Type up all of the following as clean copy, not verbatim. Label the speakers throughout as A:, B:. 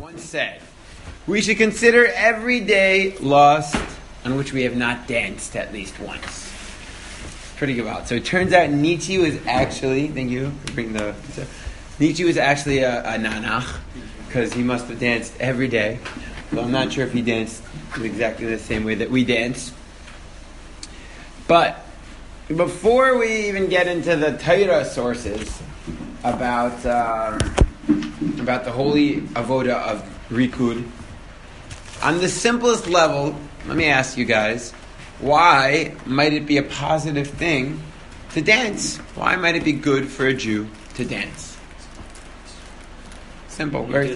A: once said, we should consider every day lost on which we have not danced at least once. Pretty good. So it turns out Nietzsche was actually, thank you for bringing the pizza. Nietzsche was actually a nanach, because he must have danced every day. So I'm not sure if he danced in exactly the same way that we dance. But before we even get into the Torah sources about the holy avoda of Rikud, on the simplest level, let me ask you guys, why might it be a positive thing to dance? Why might it be good for a Jew to dance? Simple. Very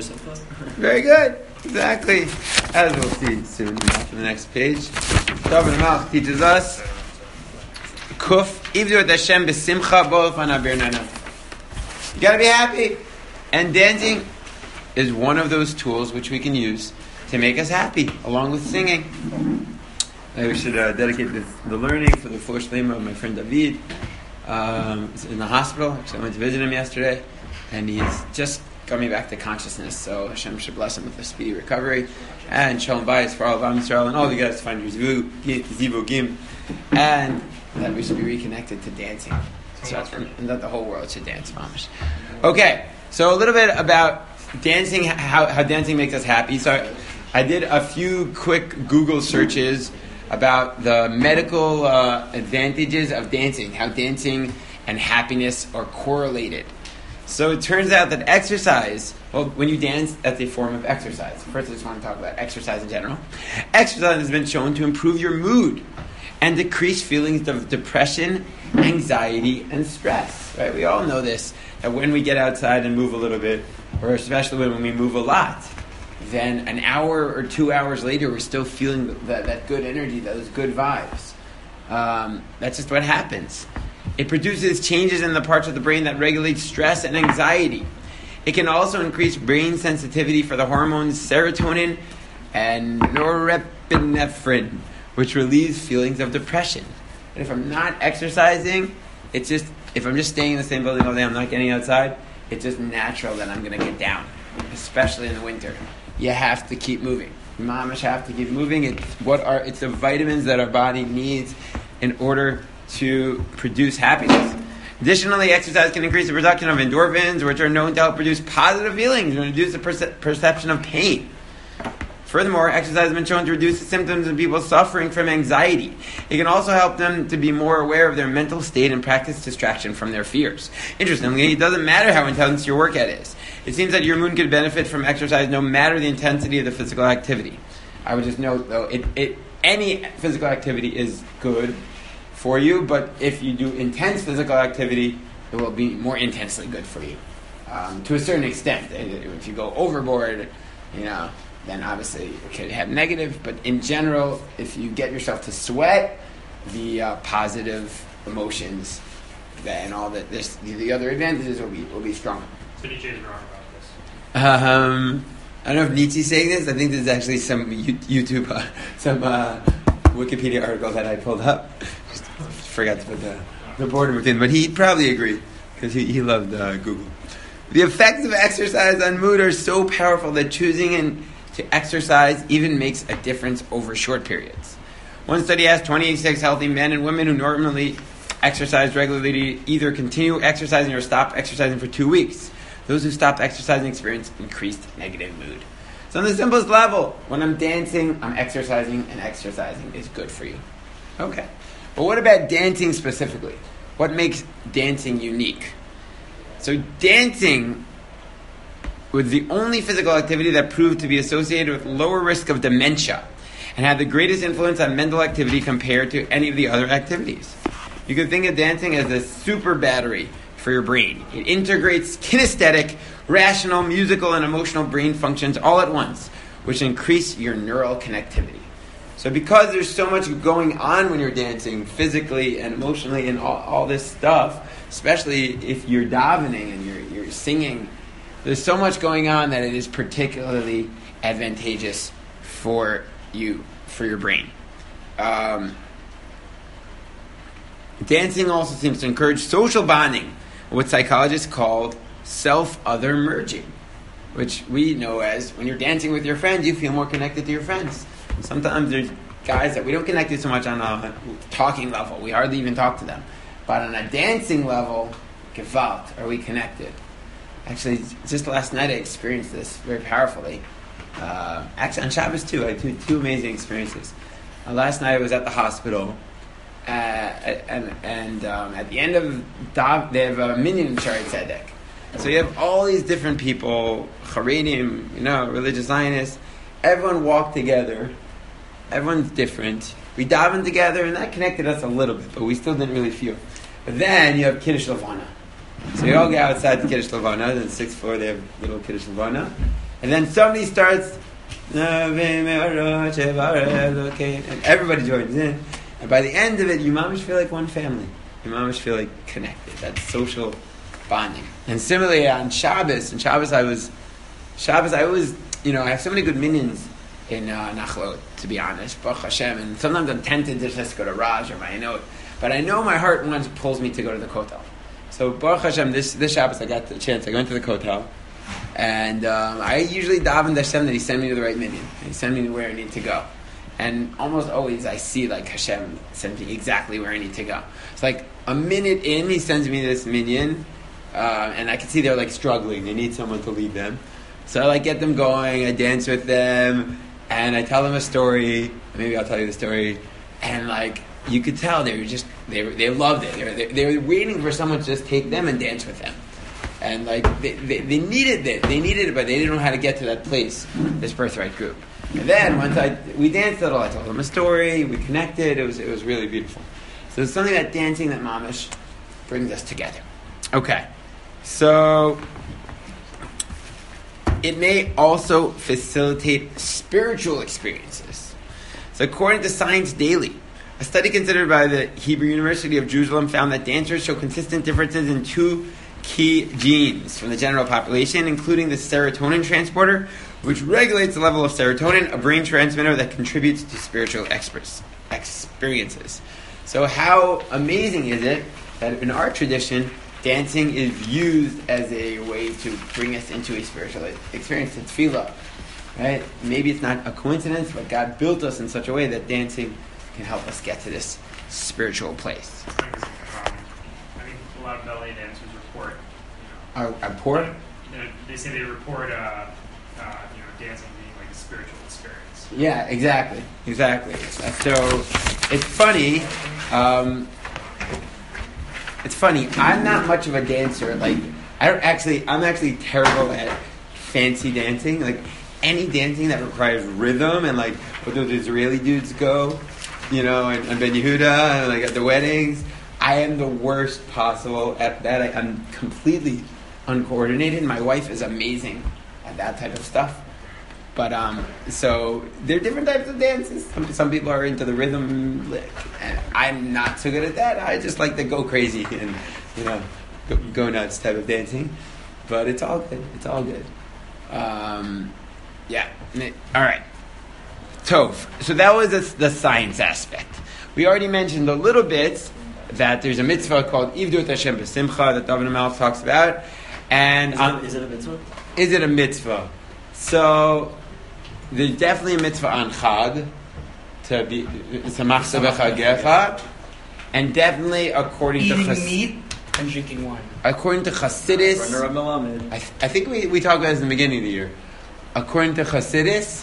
A: good. Exactly. As we'll see soon on the next page. David Malch teaches us Kuf Ivdu et Hashem b'simcha bo l'fanav b'irnana. You gotta be happy. And dancing is one of those tools which we can use to make us happy, along with singing. We should dedicate the learning for the full shlema of my friend David. He's in the hospital. Actually, I went to visit him yesterday, and he's just coming back to consciousness. So Hashem should bless him with a speedy recovery, and Shalom Bayis for all of Am Yisrael and all of you guys to find your zivugim, and that we should be reconnected to dancing. So and that the whole world should dance, mamish. Okay, so a little bit about dancing, how dancing makes us happy. So I did a few quick Google searches about the medical advantages of dancing, how dancing and happiness are correlated. So it turns out that exercise, well, when you dance, that's a form of exercise. First, I just want to talk about exercise in general. Exercise has been shown to improve your mood and decrease feelings of depression, anxiety, and stress. Right? We all know this, that when we get outside and move a little bit, or especially when we move a lot, then an hour or 2 hours later, we're still feeling that good energy, those good vibes. That's just what happens. It produces changes in the parts of the brain that regulate stress and anxiety. It can also increase brain sensitivity for the hormones serotonin and norepinephrine, which relieves feelings of depression. And if I'm not exercising, if I'm just staying in the same building all day, I'm not getting outside, it's just natural that I'm going to get down, especially in the winter. You have to keep moving. Mamish have to keep moving. It's the vitamins that our body needs in order to produce happiness. Additionally, exercise can increase the production of endorphins, which are known to help produce positive feelings and reduce the perception of pain. Furthermore, exercise has been shown to reduce the symptoms of people suffering from anxiety. It can also help them to be more aware of their mental state and practice distraction from their fears. Interestingly, it doesn't matter how intense your workout is. It seems that your mood could benefit from exercise no matter the intensity of the physical activity. I would just note, though, any physical activity is good for you, but if you do intense physical activity, it will be more intensely good for you. To a certain extent. If you go overboard, then obviously it could have negative, but in general, if you get yourself to sweat, the positive emotions and all that, the other advantages will be stronger.
B: So Nietzsche is wrong about this.
A: I don't know if Nietzsche's saying this. I think there's actually some YouTube, some Wikipedia article that I pulled up. Just forgot to put the boredom within, but he'd probably agree because he loved Google. The effects of exercise on mood are so powerful that choosing to exercise even makes a difference over short periods. One study asked 26 healthy men and women who normally exercise regularly either continue exercising or stop exercising for 2 weeks. Those who stopped exercising experienced increased negative mood. So on the simplest level, when I'm dancing, I'm exercising, and exercising is good for you. Okay. But what about dancing specifically? What makes dancing unique? So dancing was the only physical activity that proved to be associated with lower risk of dementia and had the greatest influence on mental activity compared to any of the other activities. You could think of dancing as a super battery for your brain. It integrates kinesthetic, rational, musical, and emotional brain functions all at once, which increase your neural connectivity. So because there's so much going on when you're dancing, physically and emotionally and all this stuff, especially if you're davening and you're singing, there's so much going on that it is particularly advantageous for you, for your brain. Dancing also seems to encourage social bonding, what psychologists call self-other merging. which we know as when you're dancing with your friends, you feel more connected to your friends. Sometimes there's guys that we don't connect to so much on a talking level. We hardly even talk to them. But on a dancing level, gewalt, are we connected? Actually, just last night I experienced this very powerfully. Actually, on Shabbos too, I had two amazing experiences. Last night I was at the hospital, and at the end of they have a minyan in Shaarei Tzedek. So you have all these different people, Charedim, religious Zionists. Everyone walked together. Everyone's different. We davened together, and that connected us a little bit, but we still didn't really feel. But then you have Kiddush Levana. So you all go outside the Kiddush Levana. On the 6th floor, they have little Kiddush Levana. And then somebody starts, and everybody joins in. And by the end of it, you mamish feel like one family. You mamish feel like connected. That's social bonding. And similarly, on Shabbos, I always, I have so many good minions in Nachlot, to be honest, Baruch Hashem, and sometimes I'm tempted to just go to Raj or Ma'anot, but I know my heart once pulls me to go to the Kotel. So Baruch Hashem, this Shabbos I got the chance, I went to the Kotel, and I usually daven to Hashem that He send me to the right minion, He send me to where I need to go. And almost always I see like Hashem sends me exactly where I need to go. It's like a minute in, He sends me this minion, and I can see they're like struggling, they need someone to lead them. So I like get them going, I dance with them, and I tell them a story. Maybe I'll tell you the story. And like you could tell they loved it. They were waiting for someone to just take them and dance with them. And like they needed it. They needed it, but they didn't know how to get to that place. This birthright group. And then once we danced a little, I told them a story. We connected. It was really beautiful. So it's something that dancing, that mamish, brings us together. Okay, so. It may also facilitate spiritual experiences. So according to Science Daily, a study considered by the Hebrew University of Jerusalem found that dancers show consistent differences in 2 key genes from the general population, including the serotonin transporter, which regulates the level of serotonin, a brain transmitter that contributes to spiritual experiences. So how amazing is it that in our tradition, dancing is used as a way to bring us into a spiritual experience. It's tefillah, right? Maybe it's not a coincidence, but God built us in such a way that dancing can help us get to this spiritual place.
B: I think a lot of ballet dancers report.
A: Report?
B: They say they report, dancing being like a spiritual experience.
A: Yeah, exactly. So it's funny. It's funny. I'm not much of a dancer. Like, I'm actually terrible at fancy dancing. Like, any dancing that requires rhythm and like what those Israeli dudes go, and Ben Yehuda and like at the weddings. I am the worst possible at that. I'm completely uncoordinated. My wife is amazing at that type of stuff. But so there are different types of dances. Some people are into the rhythm lick, and I'm not so good at that. I just like to go crazy and go nuts type of dancing. But it's all good. It's all good. Yeah. All right. Tov. So that was the science aspect. We already mentioned a little bit that there's a mitzvah called Ivdut Hashem B'Simcha that David Malach talks about. And
C: is it a mitzvah?
A: Is it a mitzvah? So there's definitely a mitzvah on Chag to be Samachta B'Chagecha, and definitely according to
C: meat and drinking wine.
A: According to Chassidus, I think we talked about this in the beginning of the year. According to Chassidus,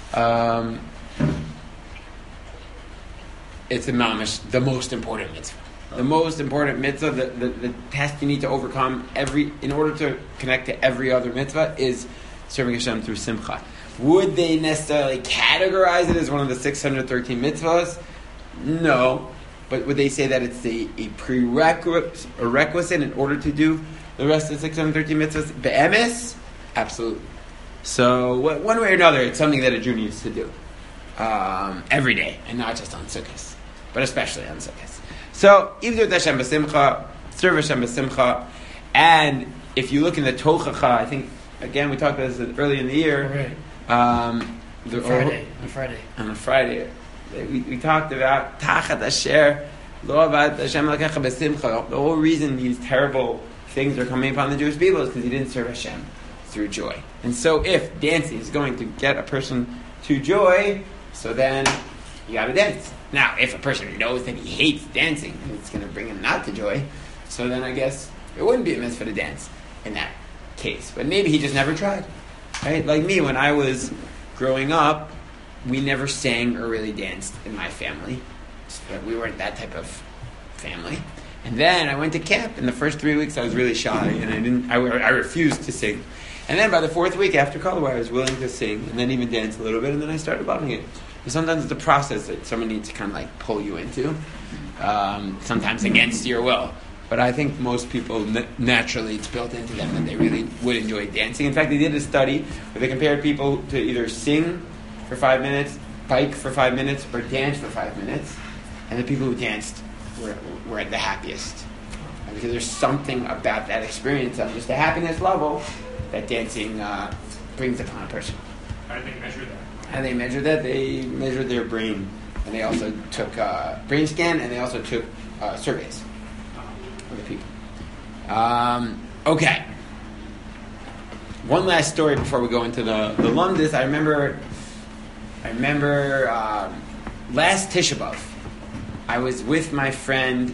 A: it's a mamish, the most important mitzvah. The most important mitzvah, the test you need to overcome in order to connect to every other mitzvah is serving Hashem through simcha. Would they necessarily categorize it as one of the 613 mitzvahs? No. But would they say that it's a prerequisite in order to do the rest of the 613 mitzvahs? Be'emes? Absolutely. So one way or another, it's something that a Jew needs to do every day, and not just on Sukkot, but especially on Sukkot. So, Ivdut Hashem B'Simcha, serve Hashem B'Simcha, and if you look in the Tochacha, I think, again, we talked about this early in the year.
C: Right.
A: On Friday. We talked about Tachat Asher, Lo Avad Hashem L'Kecha B'Simcha. The whole reason these terrible things are coming upon the Jewish people is because he didn't serve Hashem through joy. And so if dancing is going to get a person to joy, so then you got to dance. Now, if a person knows that he hates dancing, and it's going to bring him not to joy, so then I guess it wouldn't be a mitzvah to dance in that case. But maybe he just never tried. Right? Like me, when I was growing up, we never sang or really danced in my family. We weren't that type of family. And then I went to camp. In the first 3 weeks, I was really shy, and I refused to sing. And then by the 4th week after Kalawai, I was willing to sing, and then even dance a little bit, and then I started loving it. But sometimes it's a process that someone needs to kind of like pull you into, sometimes against your will. But I think most people, naturally, it's built into them that they really would enjoy dancing. In fact, they did a study where they compared people to either sing for 5 minutes, bike for 5 minutes, or dance for 5 minutes. And the people who danced were at the happiest. Because there's something about that experience on just a happiness level that dancing brings upon a person.
B: How did they measure that?
A: How they measured that? They measured their brain. And they also took brain scan, and they also took surveys of the people. Okay. One last story before we go into the Lumdis. I remember last Tisha B'Av, I was with my friend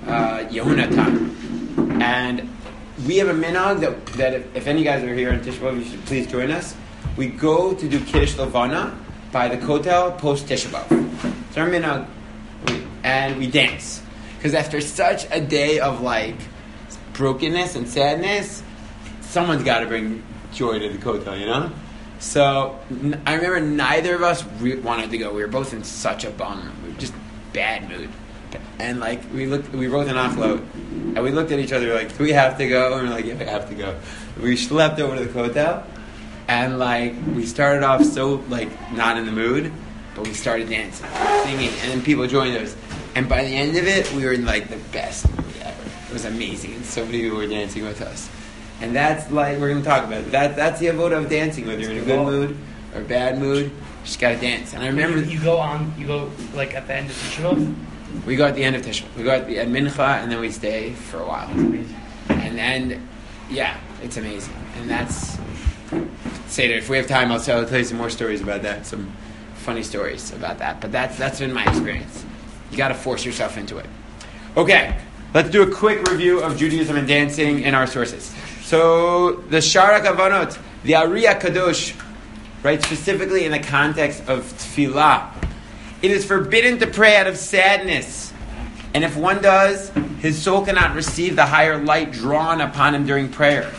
A: Yehunatan, and we have a minhag that if any guys are here on Tisha B'Av, you should please join us. We go to do Kiddush Levana by the Kotel post Tisha B'Av. It's our minhag, and we dance. Because after such a day of like brokenness and sadness, someone's got to bring joy to the Kotel, you know? So I remember neither of us wanted to go. We were both in such a bum. We were just bad mood. And like we wrote an offload, and we looked at each other like, do we have to go? And we're like, yeah, we have to go. We schlepped over to the Kotel, and like we started off so like not in the mood, but we started dancing, singing, and then people joined us. And by the end of it, we were in like the best mood ever. It was amazing, and so many people were dancing with us. And that's like we're going to talk about it. That's the avoda of dancing. Whether you're in a good mood or a bad mood, you just got to dance. And I remember
C: you go like at the end of Tisha B'Av.
A: We go at the end of Tisha B'Av. We go at Mincha, and then we stay for a while. And then, yeah, it's amazing. And that's Seder. If we have time, I'll tell you some more stories about that. Some funny stories about that. But that's been my experience. You got to force yourself into it. Okay, let's do a quick review of Judaism and dancing in our sources. So the Sharak Avanot, the Ariya Kadosh, right, specifically in the context of Tefillah, it is forbidden to pray out of sadness. And if one does, his soul cannot receive the higher light drawn upon him during prayer.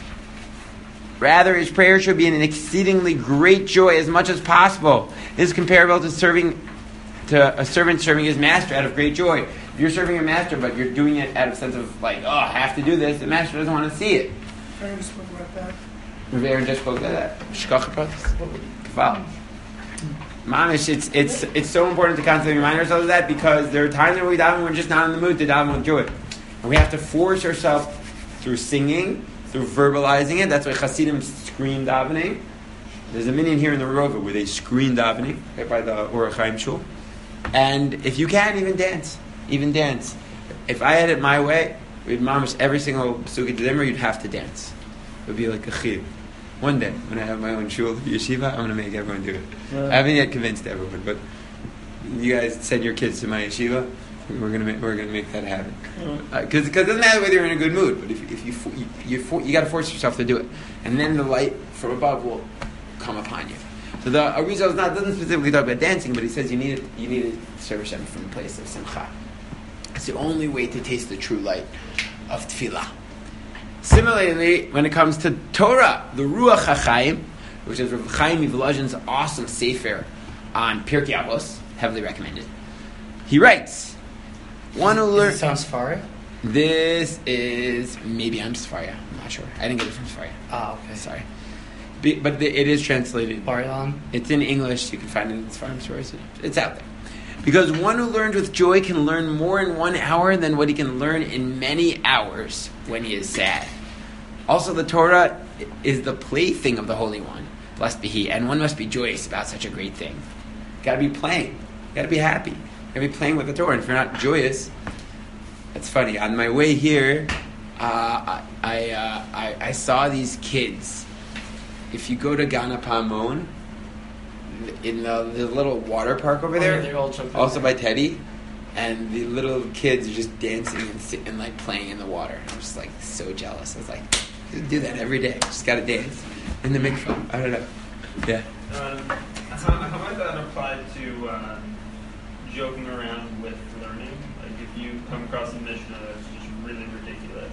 A: Rather, his prayer should be in an exceedingly great joy as much as possible. It is comparable to a servant serving his master out of great joy. If you're serving your master, but you're doing it out of a sense of like, I have to do this, the master doesn't want to see it.
D: Aaron spoke about that.
A: Aaron just spoke about that. Kafal. Mamish, it's so important to constantly remind ourselves of that, because there are times when we daven, we're just not in the mood to daven with joy. And we have to force ourselves through singing, through verbalizing it. That's why Hasidim scream davening. There's a minyan here in the Rova where they scream davening, right by the Orach Chaim Shul. And if you can, even dance. If I had it my way, we'd mamish every single Pesukei D'Zimra, you'd have to dance. It would be like a chiyuv. One day, when I have my own shul yeshiva, I'm going to make everyone do it. I haven't yet convinced everyone, but you guys send your kids to my yeshiva. We're going to make that happen. Because it doesn't matter whether you're in a good mood, but if you got to force yourself to do it, and then the light from above will come upon you. So the Arizal doesn't specifically talk about dancing, but he says you need to serve Hashem from a place of simcha. It's the only way to taste the true light of tefillah. Similarly, when it comes to Torah, the Ruach HaChaim, which is Rav Chaim Volozhin's awesome sefer on Pirkei Avos, heavily recommended. He writes, one who learns.
C: Is this on Safari?
A: This is maybe on Safari. I'm not sure. I didn't get it from Safari.
C: Ah, okay.
A: Sorry. But it is translated.
C: Bar-Ilan?
A: It's in English. You can find it in Safari stores. It's out there. Because one who learns with joy can learn more in 1 hour than what he can learn in many hours when he is sad. Also, the Torah is the plaything of the Holy One. Blessed be He. And one must be joyous about such a great thing. Got to be playing. Got to be happy. Got to be playing with the Torah. And if you're not joyous, it's funny. On my way here, I saw these kids if you go to Gana Palmon, in the little water park over there,
C: they're all jumping
A: also
C: there.
A: by Teddy, and the little kids are just dancing and like playing in the water. I'm just like so jealous. I was like, do that every day. Just gotta dance in the mikvah. I don't know. Yeah.
D: How might that apply to joking around with learning? Like if you come across a Mishnah that's just really ridiculous,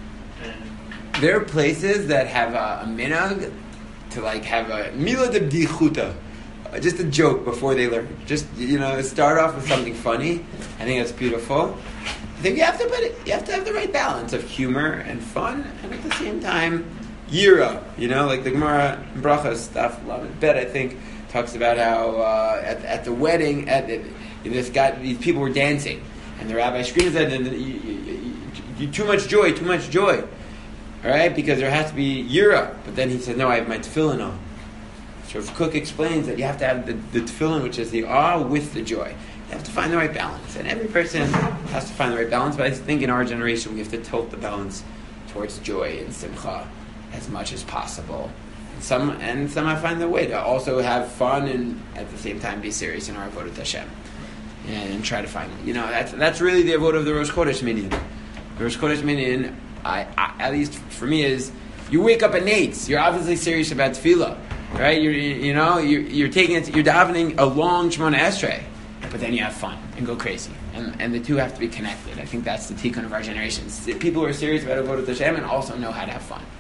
D: and
A: There are places that have a minhag to like have a mila de bdichuta, just a joke before they learn. Just start off with something funny. I think that's beautiful. I think you have to have the right balance of humor and fun, and at the same time, yira. Like the Gemara in Brachas stuff. Lamed Bet, I think, talks about how at the wedding, these people were dancing, and the rabbi screams at them, "You too much joy, too much joy." All right, because there has to be yira. But then he said, "No, I have my tefillin on." So if Cook explains that you have to have the tefillin, which is the awe, with the joy. You have to find the right balance, and every person has to find the right balance. But I think in our generation, we have to tilt the balance towards joy and simcha as much as possible. And some I find the way to also have fun and at the same time be serious in our avodat Hashem, and try to find that's really the avodah of the Rosh Chodesh minyan. The Rosh Chodesh minyan, I at least for me, is you wake up at Nates. You're obviously serious about tefillah, right? You're taking it. You're davening a long Shemona Esrei, but then you have fun and go crazy, and the two have to be connected. I think that's the tikkun of our generation. People who are serious about avodat Hashem and also know how to have fun.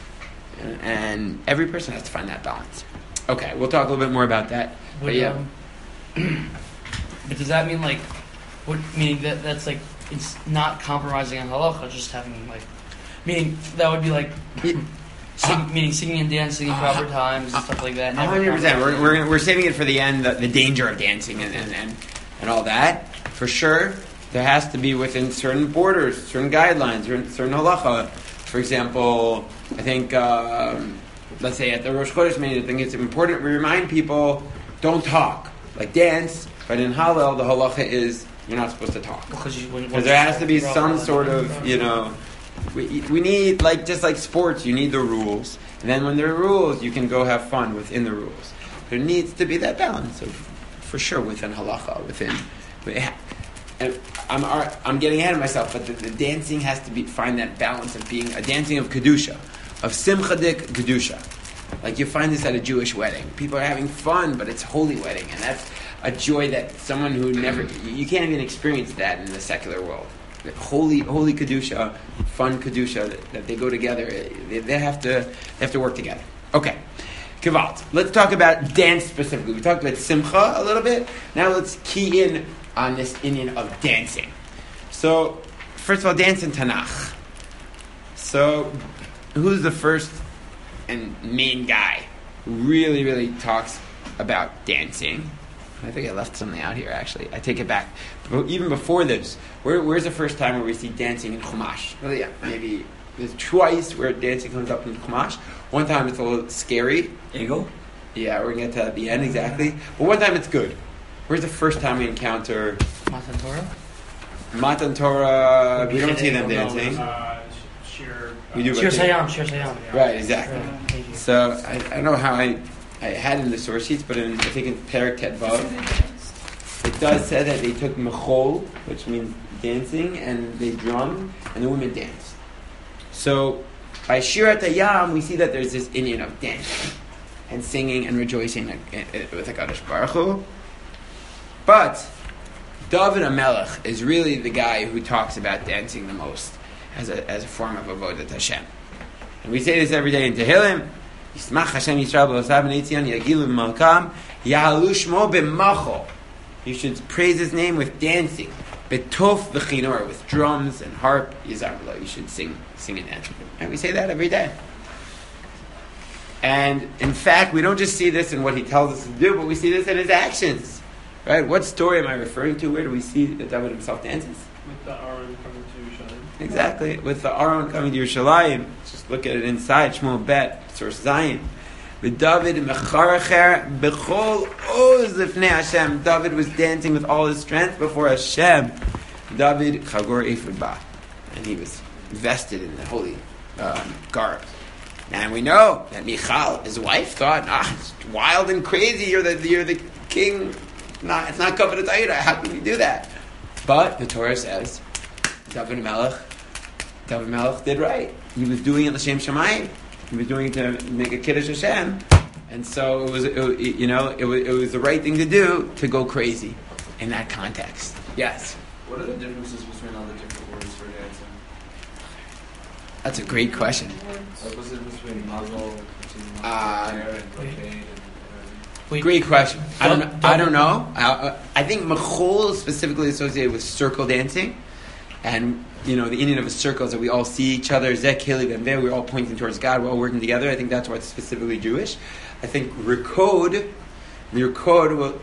A: And every person has to find that balance. Okay, we'll talk a little bit more about that. But yeah.
C: But does that mean meaning that's like it's not compromising on halacha, just having meaning that would be singing and dancing in proper times and stuff like that.
A: 100%. We're saving it for the end, the danger of dancing and all that. For sure, there has to be within certain borders, certain guidelines, certain halacha. For example, I think, let's say at the Rosh Chodesh meeting, I think it's important we remind people, don't talk. Like dance, but in Hallel, the halacha is you're not supposed to talk. Because there has to be some sort of, we need, just like sports, you need the rules. And then when there are rules, you can go have fun within the rules. There needs to be that balance of, for sure, within halacha, and I'm getting ahead of myself, but the dancing has to find that balance of being a dancing of kedusha, of simchadik kedusha. Like you find this at a Jewish wedding. People are having fun, but it's a holy wedding, and that's a joy that someone who you can't even experience that in the secular world. Holy kedusha, fun kedusha, that they go together. They have to work together. Okay. Kivalt. Let's talk about dance specifically. We talked about simcha a little bit. Now let's key in on this inyan of dancing. So, first of all, dance in Tanakh. So, who's the first and main guy who really, really talks about dancing? I think I left something out here, actually. I take it back. But even before this, where's the first time where we see dancing in Chumash? Well, yeah, maybe there's twice where dancing comes up in Chumash. One time it's a little scary.
E: Eagle?
A: Yeah, we're going to get to the end, exactly. But one time it's good. Where's the first time we encounter
C: Matan Torah?
A: Matan Torah? We don't see them dancing. We do.
C: Shir Sayam.
A: Right, exactly. So I don't know how I had in the source sheets, but I think in Perek Tet Vav, it does say that they took mechol, which means dancing, and they drummed, and the women danced. So by Shirat Hayam, we see that there's this inyan of dancing and singing and rejoicing with HaKadosh Baruch Hu. But David HaMelech is really the guy who talks about dancing the most as a form of avodat Hashem. And we say this every day in Tehillim. Yismach Hashem Yisrael b'losav v'neitzion yagilu b'malkam yahalu shmo b'machol. You should praise His name with dancing. B'tof v'chinor, with drums and harp. Yizar b'lo. You should sing and dance. And we say that every day. And in fact, we don't just see this in what He tells us to do, but we see this in His actions. Right? What story am I referring to? Where do we see that David himself dances?
D: with the Aaron coming to Yerushalayim.
A: Exactly. With the Aaron coming to Yerushalayim. Just look at it inside. Shmuel Bet, source Zion. With David mecharacher bechol oz lifnei Hashem. David was dancing with all his strength before Hashem. David chagor ephod ba, and he was vested in the holy garb. And we know that Michal, his wife, thought, it's wild and crazy. You're the king. It's not covered Torah. How can you do that? But the Torah says, David Melech did right. He was doing it l'shem shamayim. He was doing it to make a kiddush Hashem, and so it was the right thing to do to go crazy in that context. Yes.
E: What are the differences between all the different words for dancing?
A: That's a great question.
E: What was it between muzzle, and cocaine?
A: Great question. I don't know. I think Mechol is specifically associated with circle dancing, and the Indian of a circle is that we all see each other. Zek, Hili, and we're all pointing towards God. We're all working together. I think that's why it's specifically Jewish. I think Rikod will.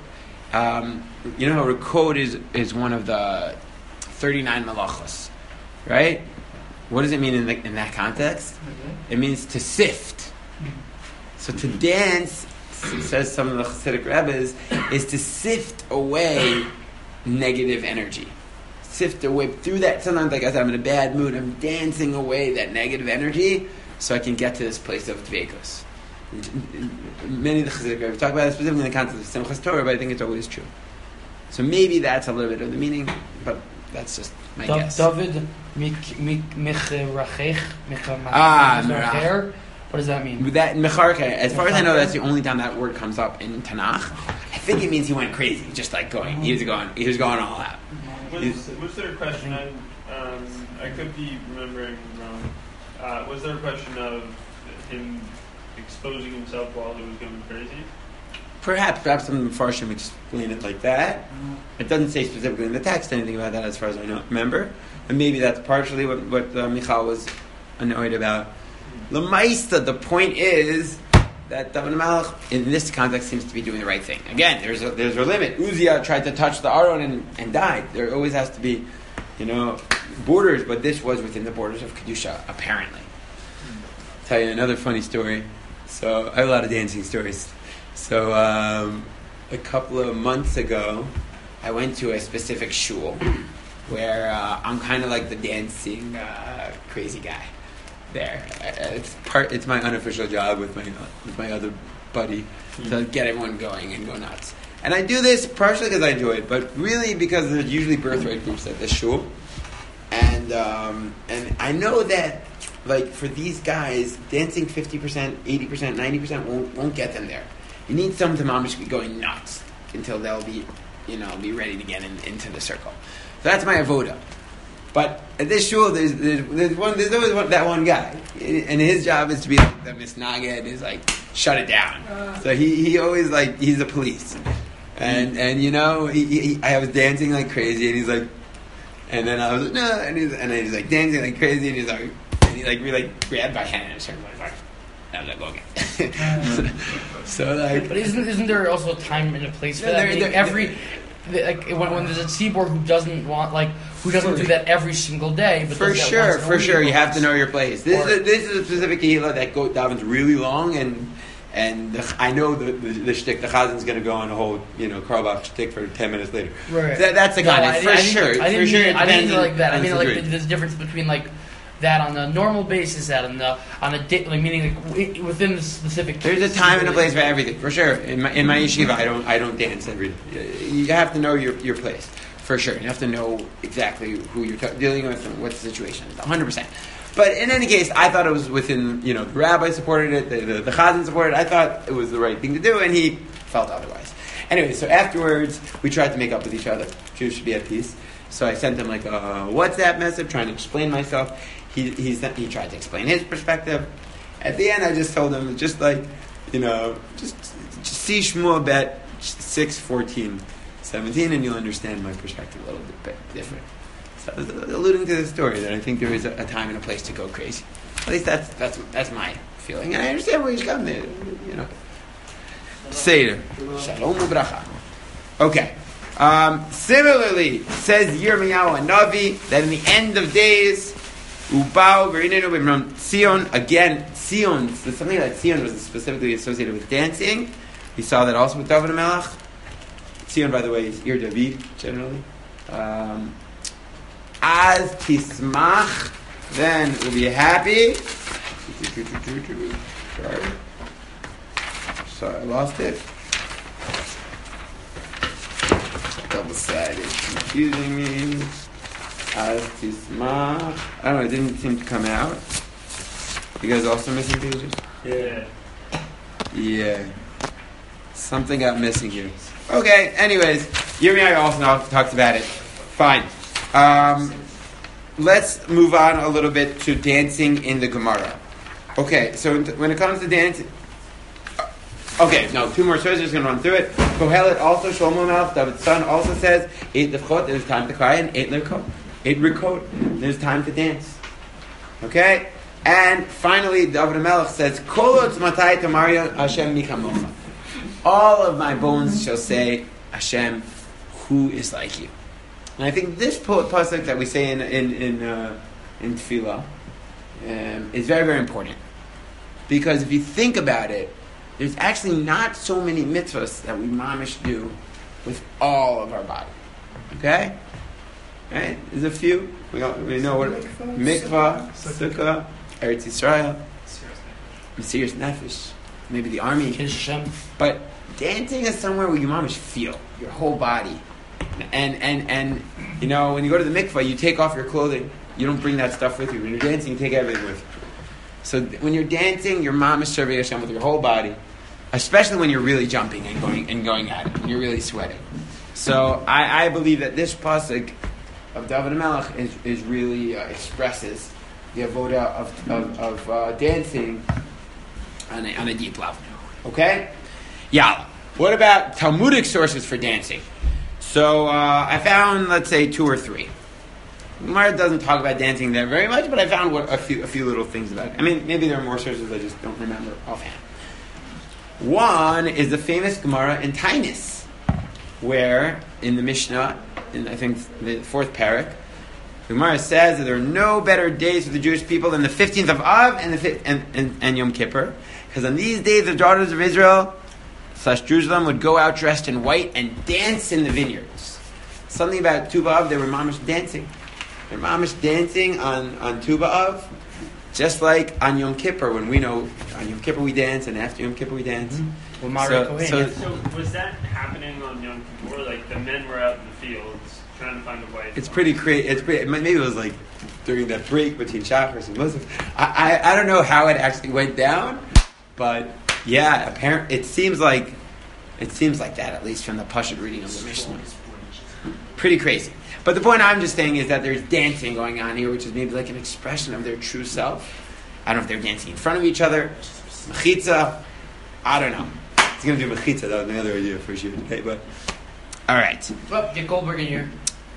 A: Rikod is one of the 39 malachos, right? What does it mean in that context? Mm-hmm. It means to sift. So to dance, says some of the Hasidic rabbis, is to sift away negative energy. Sift away through that. Sometimes, like I said, I'm in a bad mood. I'm dancing away that negative energy so I can get to this place of dveikos. Many of the Hasidic rabbis talk about it specifically in the context of Simchas Torah, but I think it's always true. So maybe that's a little bit of the meaning, but that's just my guess.
C: David Michrachech. What does that mean?
A: That mecharke, as far as I know, that's the only time that word comes up in Tanakh. I think it means he went crazy, just like going. He was going all out.
D: Was there a question? I could be remembering wrong. Was there a question of him exposing himself while he was going crazy?
A: Perhaps some of the Mepharshim explain it like that. It doesn't say specifically in the text anything about that, as far as I remember. And maybe that's partially what Michal was annoyed about. L'maista, the point is that David Melech, in this context, seems to be doing the right thing. Again, there's a limit. Uzziah tried to touch the Aron and died. There always has to be, borders, but this was within the borders of Kedusha, apparently. I'll tell you another funny story. So, I have a lot of dancing stories. So, a couple of months ago, I went to a specific shul where I'm kind of like the dancing crazy guy there. It's my unofficial job with my other buddy to get everyone going and go nuts. And I do this partially because I enjoy it, but really because there's usually birthright groups at this shul. And I know that, like, for these guys, dancing 50%, 80%, 90% won't get them there. You need someone to mamish be going nuts until they'll be ready to get into the circle. So that's my avoda. But at this shul, there's always that one guy, and his job is to be like the misnaged, is like shut it down. So he always he's the police, and I was dancing like crazy, and he's like, and then I was like, no, and he's like dancing like crazy, and he grabbed my hand and started like. I was like, okay.
C: But isn't there also a time and a place for that? When there's a tzibor who doesn't do that every single day, but
A: for sure, you have to know your place. This is a specific kehillah that davens really long, and I know the shtick. The chazan's going to go on a whole Karl Bach shtick for 10 minutes later.
C: Right.
A: That's the kind for sure.
C: I didn't like that. I mean, there's a difference between that on a normal basis, that on a meaning within the specific.
A: There's a time and a place for everything, for sure. In my yeshiva, I don't dance every day. You have to know your place, for sure. You have to know exactly who you're dealing with and what the situation is, 100%. But in any case, I thought it was within. The rabbi supported it, the chazan supported it. I thought it was the right thing to do, and he felt otherwise. Anyway, so afterwards, we tried to make up with each other. Jews should be at peace. So I sent him a WhatsApp message trying to explain myself. He tried to explain his perspective. At the end, I just told him, just see Shmuel bet 6-14-17, and you'll understand my perspective a little bit different. So I was alluding to the story that I think there is a time and a place to go crazy. At least that's my feeling, and I understand where he's coming there. Seder, Shalom u'bracha. Okay. Similarly, says Yirmiyahu Navi that in the end of days, Ubao Verinenu B'Mram Tzion, again, Tzion, something that Tzion was specifically associated with dancing. We saw that also with David Melech. Tzion, by the way, is Ir David, generally. Az Tismach, then we'll be happy. Sorry, I lost it. Double-sided, confusing me. As tismach. I don't know, it didn't seem to come out. You guys also missing pages? Yeah. Something got missing here. Okay, anyways, Yirmiyahu also talks about it. Fine. Let's move on a little bit to dancing in the Gemara. Okay, so when it comes to dancing... two more sources, just going to run through it. Kohelet also, Shlomo Melech, David's son, also says, 8 levchot, there's time to cry, and 8 levchot. 8 rikot, there's time to dance. Okay? And finally, David Melech says, Kolot matai tamaria Hashem mikamocha. All of my bones shall say, Hashem, who is like you? And I think this pasuk that we say in Tefillah is very, very important. Because if you think about it, there's actually not so many mitzvahs that we mamish do with all of our body. Okay? Right? There's a few. We know what mikvah, sukkah, Eretz Yisrael, Mesiras Nefesh, maybe the army. But dancing is somewhere where you mamish feel your whole body. And you know, when you go to the mikvah, you take off your clothing. You don't bring that stuff with you. When you're dancing, you take everything with you. So when you're dancing, you're mamish serving Hashem with your whole body, especially when you're really jumping and going at it, and you're really sweating. So I believe that this pasuk of David Melech is really expresses the avoda of dancing on a deep level. Okay? Yeah. What about Talmudic sources for dancing? So I found, let's say, 2 or 3. Gemara doesn't talk about dancing there very much, but I found a few little things about it. I mean, maybe there are more sources I just don't remember offhand. One is the famous Gemara in Tainis, where in the Mishnah, in I think the 4th parak, the Gemara says that there are no better days for the Jewish people than the 15th of Av and Yom Kippur, because on these days the daughters of Israel / Jerusalem would go out dressed in white and dance in the vineyards. Something about Tu B'Av, they were mamish dancing. They're mamish dancing on Tu B'Av, just like on Yom Kippur, when we know on Yom Kippur we dance, and after Yom Kippur we dance.
C: Mm-hmm.
D: So was that happening on Yom Kippur? Like the men were out in the fields trying to find a wife?
A: It's pretty crazy. Maybe it was like during that break between Shacharis and Muslims. I don't know how it actually went down, but yeah, apparently it seems like that, at least from the Pashut reading of the Mishnah. Pretty crazy. But the point I'm just saying is that there's dancing going on here, which is maybe like an expression of their true self. I don't know if they're dancing in front of each other. Mechitza. I don't know. It's going to do mechitza. That was another idea for sure today. But all right.
C: Well, get Goldberg in here.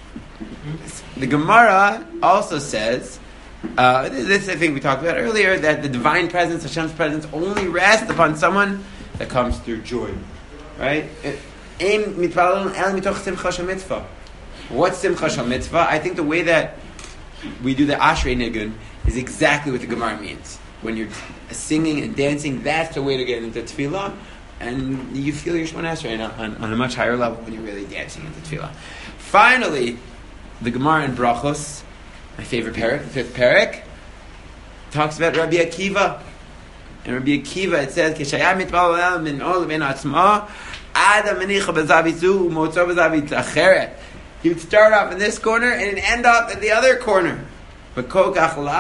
A: The Gemara also says, this I think we talked about earlier, that the divine presence, Hashem's presence, only rests upon someone that comes through joy. Right? What's Simcha Shal Mitzvah? I think the way that we do the Ashrei Nigun is exactly what the Gemara means. When you're singing and dancing, that's the way to get into Tefillah, and you feel your Shemona Esrei on a much higher level when you're really dancing into Tefillah. Finally, the Gemara in Brachos, my favorite parak, the 5th parak, talks about Rabbi Akiva. And Rabbi Akiva, it says, "K'shayam mitpal olam min ol ben atzma, adam menicha bezavizu umotzo bezavit acheret." He would start off in this corner and end up at the other corner. Because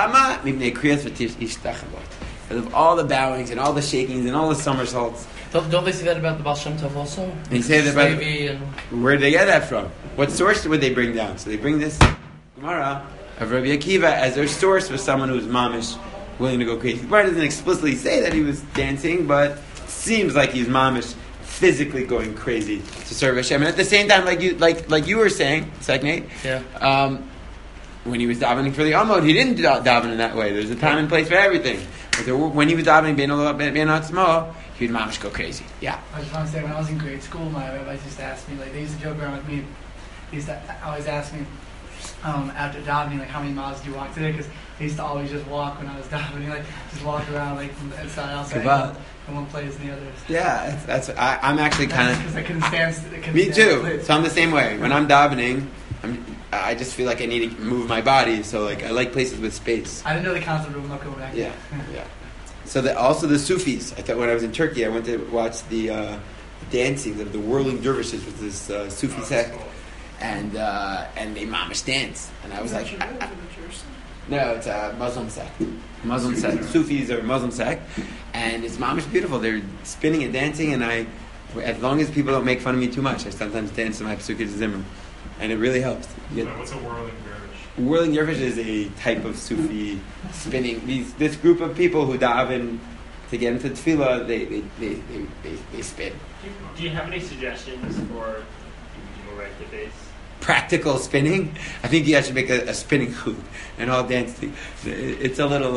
A: of all the bowings and all the shakings and all the somersaults.
C: Don't they say that about the Baal Shem Tov also?
A: They say that about... Where did they get that from? What source would they bring down? So they bring this Gemara of Rabbi Akiva as their source for someone who's mamish, willing to go crazy. The Gemara doesn't explicitly say that he was dancing, but it seems like he's mamish, physically going crazy to serve Hashem. And at the same time, like you were saying, Sekne, when he was davening for the Amod, he didn't daven in that way. There's a time and place for everything. But when he was davening Ben Atzmo, he would mamish go crazy. Yeah.
F: I just want to say, when I was in grade school, my rabbis used to ask me, like, they used to joke around with me. They used to always ask me, after davening, like, how many miles do you walk today? Because they used to always just walk when I was davening, like, just walk around, like, from the inside outside. From one place and the other.
A: Yeah, I'm actually kind of...
F: Because I couldn't stand...
A: Me too. So I'm the same way. When I'm davening, I just feel like I need to move my body, so like I like places with space.
F: I didn't know the concept of Mukha back then.
A: Yeah. Also the Sufis. I thought when I was in Turkey, I went to watch the dancing of the whirling dervishes with this Sufi sect, and they mamish dance, and I was like, no, it's a Muslim sect. Muslim sect. Sufis are a Muslim sect, and it's mamish beautiful. They're spinning and dancing, and as long as people don't make fun of me too much, I sometimes dance to my Pesukei Zimmer, and it really helps.
B: What's a whirling dervish?
A: Whirling dervish is a type of Sufi spinning. This group of people who daven to get into tefillah, they spin.
D: Do you have any suggestions for people right to base?
A: Practical spinning. I think you guys should make a spinning hoop and all dance. It's a little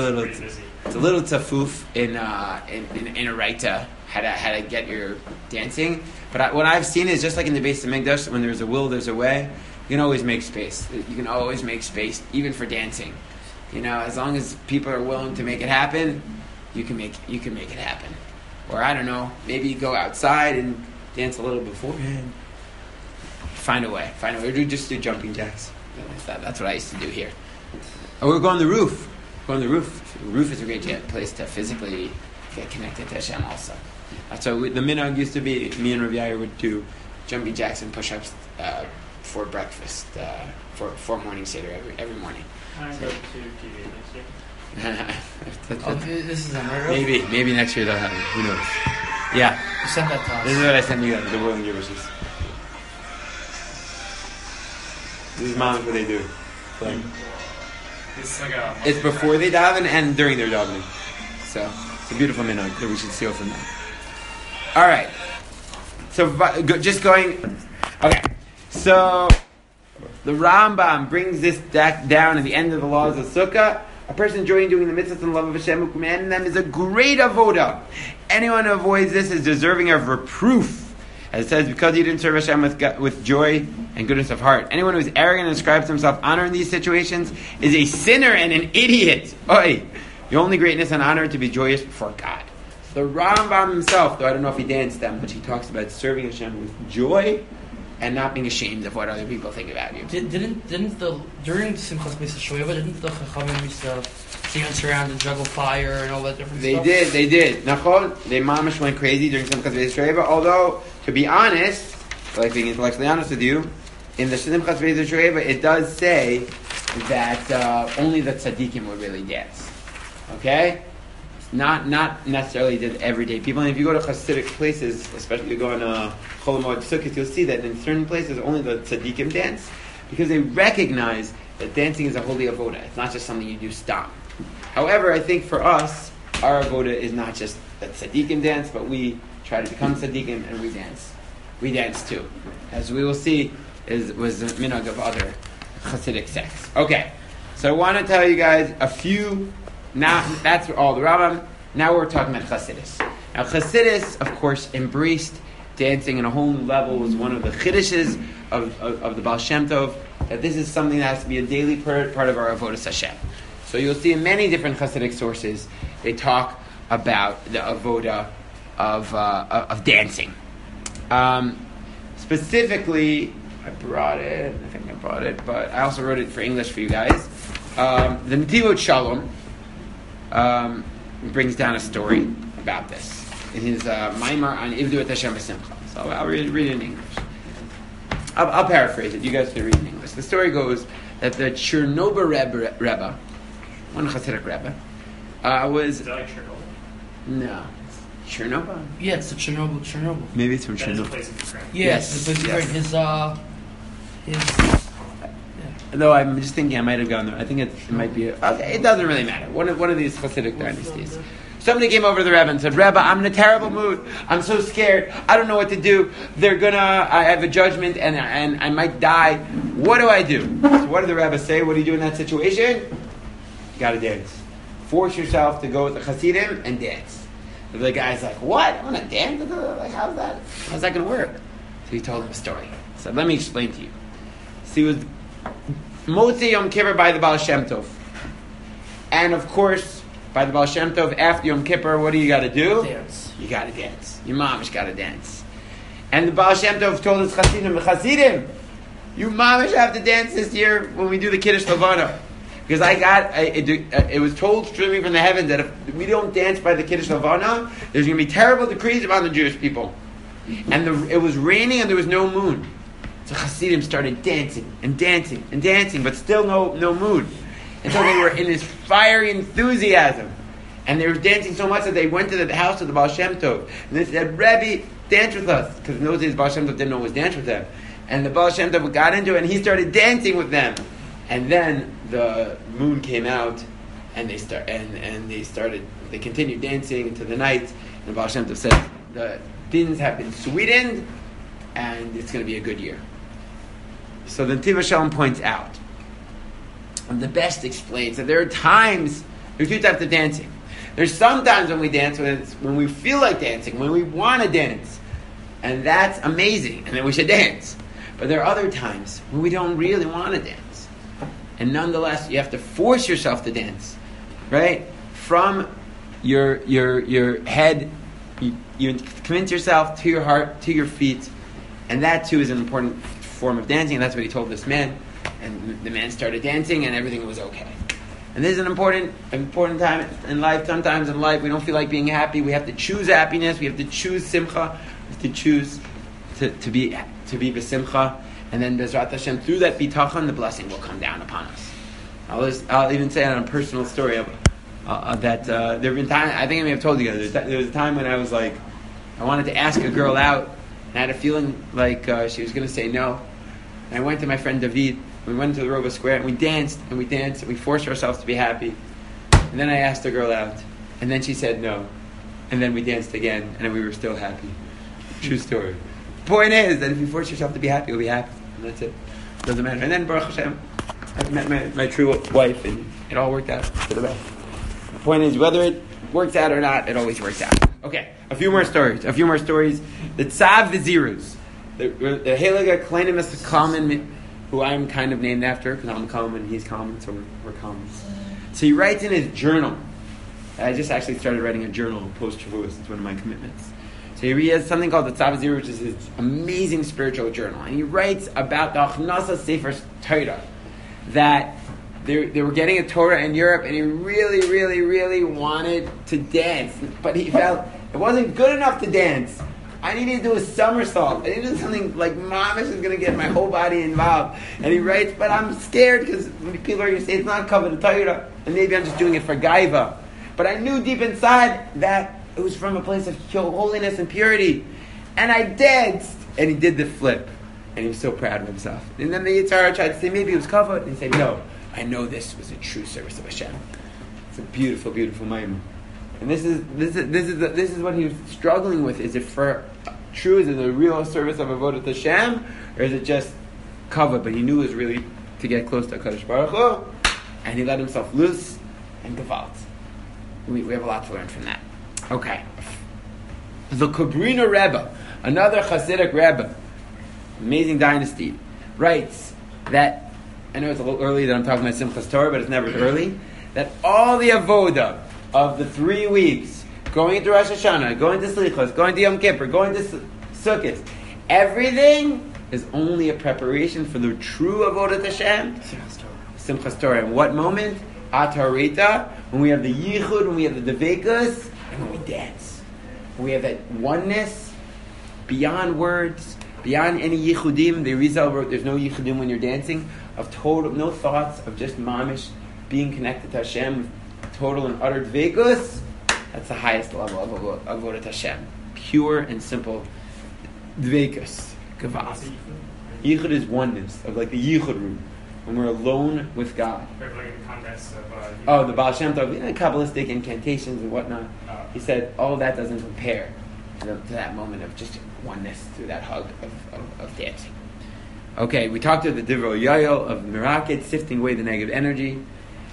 A: tafuf in a raita how to get your dancing. But what I've seen is just like in the Beis Hamikdash, when there's a will, there's a way. You can always make space. You can always make space, even for dancing. As long as people are willing to make it happen, you can make it happen. Or I don't know, maybe go outside and dance a little beforehand. Find a way. Or just do jumping jacks. That's what I used to do here. Or we'll go on the roof. The roof is a great place to physically get connected to Hashem also. So the minhag used to be, me and Rav Yair would do jumping jacks and push-ups for breakfast, for morning seder every morning.
D: I go to TV next year.
C: This is unreal.
A: Maybe next year they'll have it. Who knows? Yeah.
C: You sent that to us.
A: This is what I sent you guys, the whirling dervishes. This is mom's what they do. It's before they daven and during their davening. So it's a beautiful minhag that we should steal from them. All right. So just going. Okay. So the Rambam brings this down at the end of the laws of Sukkah. A person enjoying doing the mitzvahs and love of Hashem who commanded them is a great avoda. Anyone who avoids this is deserving of reproof. As it says, because he didn't serve Hashem with joy and goodness of heart. Anyone who is arrogant and ascribes to himself honor in these situations is a sinner and an idiot. Oi! The only greatness and honor to be joyous before God. The Rambam himself, though I don't know if he danced them, but he talks about serving Hashem with joy and not being ashamed of what other people think about you.
C: During Simchas Beis HaShoeva, didn't the Chachamim used to dance around and juggle fire and all that different stuff? They did. Nachon, they mamish went crazy during Simchas Beis HaShoeva, although, to be honest, like being intellectually honest with you, in the Simchas Beis HaShoeva, it does say that only the tzaddikim would really dance. Okay? Not necessarily did everyday people. And if you go to Hasidic places, especially if you go on Chol Hamoed Sukkot, you'll see that in certain places only the tzaddikim dance, because they recognize that dancing is a holy avoda. It's not just something you do stop. However, I think for us, our avoda is not just that tzaddikim dance, but we try to become tzaddikim and we dance. We dance too, as we will see was the minhag of other Hasidic sects. Okay, so I want to tell you guys a few. Now, that's all the Rambam. Now we're talking about Chassidus. Now, Chassidus, of course, embraced dancing in a whole new level. It was one of the chiddushis of the Baal Shem Tov, that this is something that has to be a daily part of our avodas Hashem. So you'll see in many different Chassidic sources, they talk about the avoda of dancing. Specifically, I think I brought it, but I also wrote it for English for you guys. The Netivot Shalom brings down a story about this in his Maimar on Ivdu et Hashem B'Simcha. So I'll read it in English. I'll paraphrase it. You guys can read it in English. The story goes that the Chernobyl Rebbe, one Hasidic Rebbe, was...
B: Is that like Chernobyl?
A: No. Chernobyl?
C: Yeah, it's the Chernobyl.
A: Maybe it's from
B: That is a
A: Chernobyl.
B: place in Ukraine.
C: Yes, the place his
A: Though I'm just thinking I might have gone there. I think it might be... Okay, it doesn't really matter. One of these Hasidic dynasties. Somebody came over to the Rebbe and said, Rebbe, I'm in a terrible mood. I'm so scared. I don't know what to do. I have a judgment and I might die. What do I do? So what did the Rebbe say? What do you do in that situation? You gotta dance. Force yourself to go with the Hasidim and dance. So the guy's like, what? I'm gonna dance? Like, how's that gonna work? So he told him a story. He said, let me explain to you. So he was Motzi Yom Kippur by the Baal Shem Tov. And of course, by the Baal Shem Tov, after Yom Kippur, what do you got to do?
C: Dance.
A: You got to dance. Your mamish got to dance. And the Baal Shem Tov told his Chasidim, you mamish have to dance this year when we do the Kiddush Levana. Because it was told streaming from the heavens that if we don't dance by the Kiddush Levana, there's going to be terrible decrees upon the Jewish people. And it was raining and there was no moon. So Hasidim started dancing and dancing and dancing, but still no moon. And so they were in this fiery enthusiasm. And they were dancing so much that they went to the house of the Baal Shem Tov. And they said, Rebbe, dance with us. Because in those days, Baal Shem Tov didn't always dance with them. And the Baal Shem Tov got into it and he started dancing with them. And then the moon came out and they continued dancing into the night. And the Baal Shem Tov said, the things have been sweetened and it's going to be a good year. So the Tiva Shalom points out, and the best explains that there's two types of dancing. There's sometimes when we dance when we feel like dancing, when we want to dance. And that's amazing, and then we should dance. But there are other times when we don't really want to dance. And nonetheless, you have to force yourself to dance, right? From your head, you commit yourself to your heart, to your feet, and that too is an important form of dancing. And that's what he told this man. And the man started dancing, and everything was okay. And this is an important time in life. Sometimes in life we don't feel like being happy. We have to choose happiness. We have to choose simcha. We have to choose to be besimcha. And then Bezrat Hashem, through that bitachon, the blessing will come down upon us. I'll even say on a personal story that there have been times, I think I may have told you guys, there was a time when I was like, I wanted to ask a girl out, and I had a feeling like she was going to say no. And I went to my friend David, we went to the Rova Square, and we danced, and we forced ourselves to be happy. And then I asked the girl out, and then she said no. And then we danced again, and then we were still happy. True story. Point is that if you force yourself to be happy, you'll be happy. And that's it. Doesn't matter. And then Baruch Hashem, I met my true wife, and it all worked out for the best. The point is, whether it works out or not, it always works out. Okay, a few more stories. The Tzav V'ziruz. The Heliga Kleinimus Kalman, who I'm kind of named after, because I'm Kalman, he's Kalman, so we're Kalman. So he writes in his journal. I just actually started writing a journal post-Shavuos. It's one of my commitments. So he has something called the Tzav V'ziruz, which is his amazing spiritual journal. And he writes about the Achnasa Sefer Torah, that they were getting a Torah in Europe, and he really, really, really wanted to dance. But he felt it wasn't good enough to dance. I needed to do a somersault. I needed something like Mamish is going to get my whole body involved. And he writes, but I'm scared because people are going to say it's not covered in Torah, and maybe I'm just doing it for gaiva. But I knew deep inside that it was from a place of holiness and purity. And I danced. And he did the flip. And he was so proud of himself. And then the Yitzhara tried to say maybe it was covered. And he said, no, I know this was a true service of Hashem. It's a beautiful, beautiful moment. And this is what he was struggling with. Is it for true? Is it a real service of Avodat Hashem? Or is it just covered? But he knew it was really to get close to HaKadosh Baruch Hu. And he let himself loose and gewalt. We have a lot to learn from that. Okay. The Kobrina Rebbe, another Hasidic Rebbe, amazing dynasty, writes that, I know it's a little early that I'm talking about Simchas Torah, but it's never early, that all the avoda of the 3 weeks, going into Rosh Hashanah, going to Slichos, going to Yom Kippur, going to Sukkot, everything is only a preparation for the true avodat Hashem, Simchas Torah. In what moment? Atarita, when we have the yichud, when we have the devekus, and when we dance. When we have that oneness beyond words, beyond any yichudim. The Rizal wrote, there's no yichudim when you're dancing, of total, no thoughts, of just mamish, being connected to Hashem, total and utter devekus. That's the highest level of avodat Hashem. Pure and simple devekus. Gavas. Yichud is oneness, of like the yichud room. When we're alone with God.
B: Like in the context of...
A: the Baal Shem Tov, Kabbalistic incantations and whatnot. He said, all of that doesn't compare to that moment of just oneness through that hug of dancing. Okay, we talked to the Divrei Yael of Miraket, sifting away the negative energy.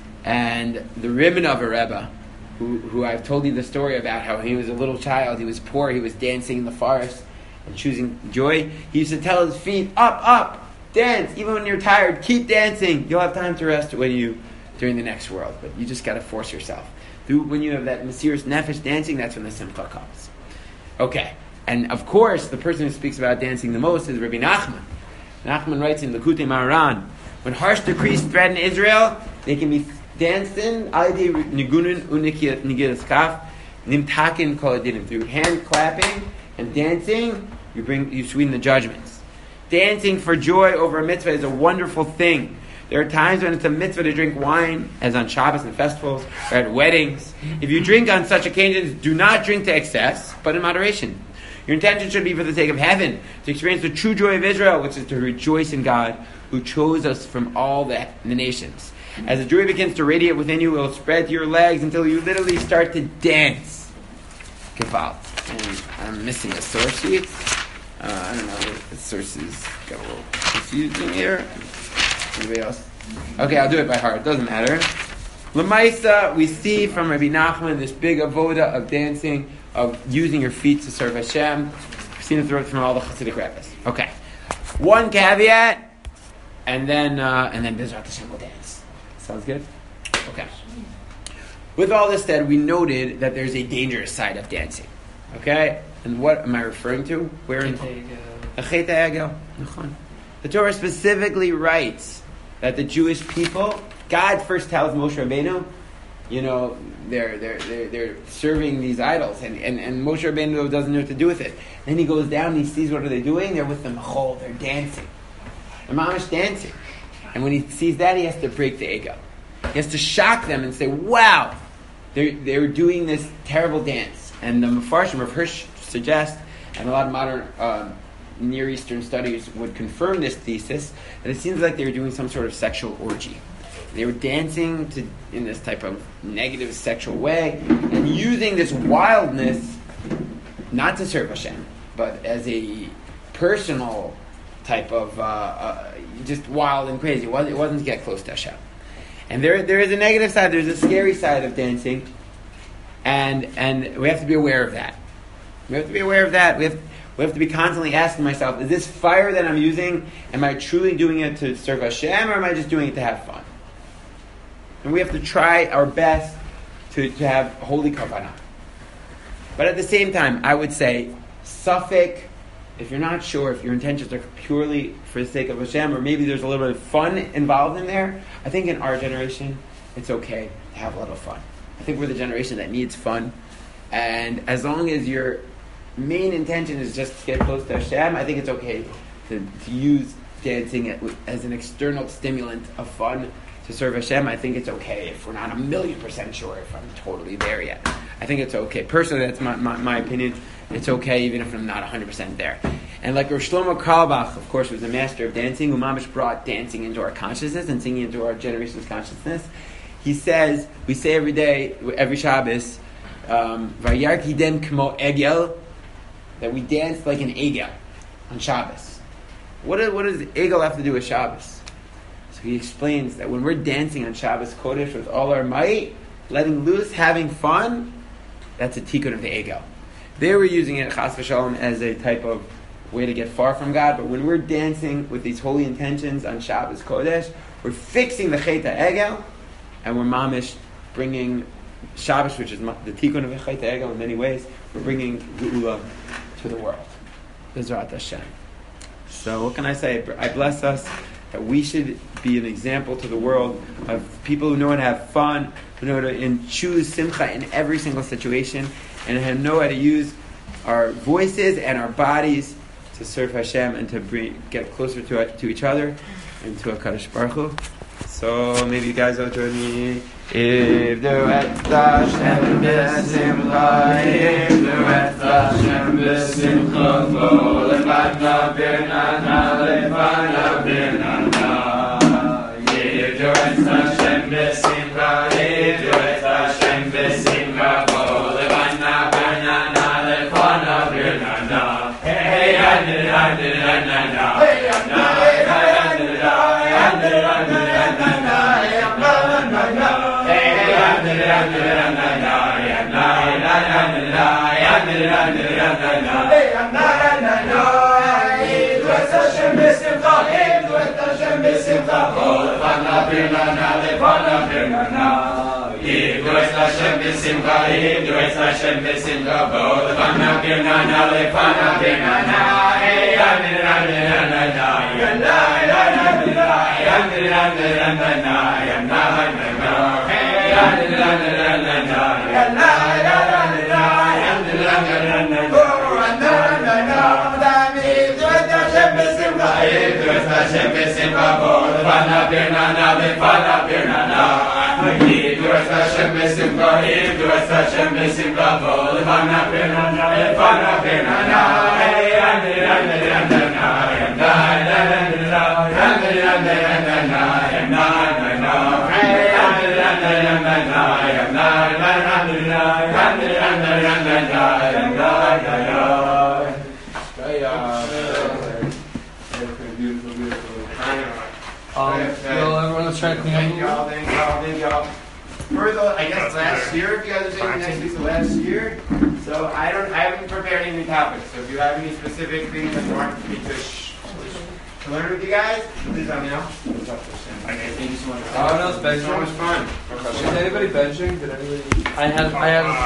A: And the Ribbon of a Rebbe, who I've told you the story about how he was a little child, he was poor, he was dancing in the forest and choosing joy. He used to tell his feet, up, dance, even when you're tired, keep dancing. You'll have time to rest during the next world, but you just got to force yourself. When you have that Mesiras Nefesh dancing, that's when the Simcha comes. Okay, and of course, the person who speaks about dancing the most is Rabbi Nachman. Nachman writes in Likutei Moharan, when harsh decrees threaten Israel, They can be danced in alidei nigunin unigilas kaf nimtakin kol adinim. Through hand clapping and dancing, you sweeten the judgments. Dancing for joy over a mitzvah is a wonderful thing. There are times when it's a mitzvah to drink wine, as on Shabbos and festivals, or at weddings. If you drink on such occasions, do not drink to excess, but in moderation. Your intention should be for the sake of heaven, to experience the true joy of Israel, which is to rejoice in God, who chose us from all the nations. As the joy begins to radiate within you, it will spread to your legs until you literally start to dance. Gewalt. And I'm missing a source sheet. I don't know, the sources got a little confusing here. Anybody else? Okay, I'll do it by heart. It doesn't matter. Lamaisa, we see from Rabbi Nachman this big avoda of dancing, of using your feet to serve Hashem. We've seen it from all the Hasidic rabbis. Okay, one caveat, and then Bezrat Hashem will dance. Sounds good? Okay. With all this said, we noted that there's a dangerous side of dancing. Okay, and what am I referring to? Where in Chet HaEgel? The Torah specifically writes that the Jewish people, God first tells Moshe Rabbeinu, they're serving these idols, and Moshe Rabbeinu doesn't know what to do with it. Then he goes down and he sees what are they doing? They're with the machol, they're dancing. They're mamish dancing. And when he sees that, he has to break the ego. He has to shock them and say, wow, they're doing this terrible dance. And the Mefarshim of Hirsch suggest, and a lot of modern Near Eastern studies would confirm this thesis, that it seems like they were doing some sort of sexual orgy. They were dancing in this type of negative sexual way and using this wildness not to serve Hashem, but as a personal type of just wild and crazy. It wasn't to get close to Hashem. And there is a negative side. There's a scary side of dancing, and we have to be aware of that. We have to be aware of that. We have to be constantly asking myself, is this fire that I'm using, am I truly doing it to serve Hashem, or am I just doing it to have fun? And we have to try our best to have holy kavanah. But at the same time, I would say, safek, if you're not sure if your intentions are purely for the sake of Hashem, or maybe there's a little bit of fun involved in there, I think in our generation, it's okay to have a little fun. I think we're the generation that needs fun. And as long as your main intention is just to get close to Hashem, I think it's okay to use dancing as an external stimulant of fun to serve Hashem. I think it's okay if we're not 1,000,000% sure if I'm totally there yet. I think it's okay. Personally, that's my opinion. It's okay even if I'm not 100% there. And like Rosh Shlomo Carlebach, of course, was a master of dancing, who mamish brought dancing into our consciousness and singing into our generation's consciousness. He says, we say every day, every Shabbos, Vayarkidem kmo egel, that we dance like an egel on Shabbos. What does egel have to do with Shabbos? So he explains that when we're dancing on Shabbos Kodesh with all our might, letting loose, having fun, that's a tikkun of the egel. They were using it, chas v'shalom, as a type of way to get far from God. But when we're dancing with these holy intentions on Shabbos Kodesh, we're fixing the Chet HaEgel, and we're mamish bringing Shabbos, which is the tikkun of the Chet HaEgel in many ways, we're bringing Geula to the world. Bezrat Hashem. So what can I say? I bless us that we should be an example to the world of people who know how to have fun, who know how to choose simcha in every single situation, and who know how to use our voices and our bodies to serve Hashem and to get closer to each other and to HaKadosh Baruch Hu. So maybe you guys will join me. If the Hashem b'simcha, if the Hashem b'simcha, go levana b'nana, levana b'nana. If the Hashem b'simcha, if the Hashem b'simcha, go levana b'nana, levana b'nana. Hey, na-na-na-na-na-na. Hey, Yivdu es Hashem b'simcha bo levana birnana lefana birnana. Yivdu es Hashem b'simcha, Yivdu es Hashem b'simcha bo levana birnana lefana birnana. Hey, yanda yanda yanda na, yanda yanda yanda, yanda yanda yanda na, yanda yanda. Hey, yanda yanda yanda na, yanda yanda yanda, yanda yanda yanda na, yanda yanda.
E: Beautiful, beautiful.
C: Everyone, let's try to clean
A: Thank
C: up.
A: y'all. For the, I guess last year, if you guys are saying next week's the last year, so I haven't prepared any new topics. So if you have any specific things that you want me to learn with you guys, please let me know.
E: Thank you so much.
A: Oh, no, it's been so much fun.
E: Was anybody benching? Did anybody?
C: I had